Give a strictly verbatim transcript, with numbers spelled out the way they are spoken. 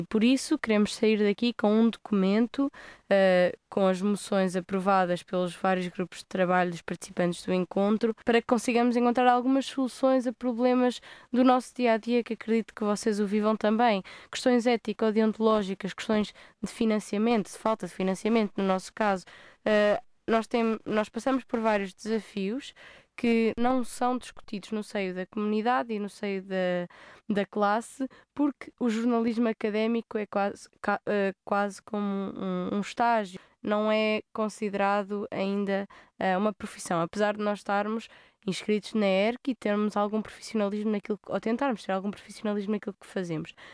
Por isso, queremos sair daqui com um documento, uh, com as moções aprovadas pelos vários grupos de trabalho dos participantes do encontro, para que consigamos encontrar algumas soluções a problemas do nosso dia-a-dia, que acredito que vocês o vivam também. Questões ético-deontológicas, questões de financiamento, de falta de financiamento, no nosso caso. Uh, nós, tem, nós passamos por vários desafios que não são discutidos no seio da comunidade e no seio da, da classe, porque o jornalismo académico é quase, ca, uh, quase como um, um estágio, não é considerado ainda uh, uma profissão, apesar de nós estarmos inscritos na E R C e termos algum profissionalismo naquilo que, ou tentarmos ter algum profissionalismo naquilo que fazemos.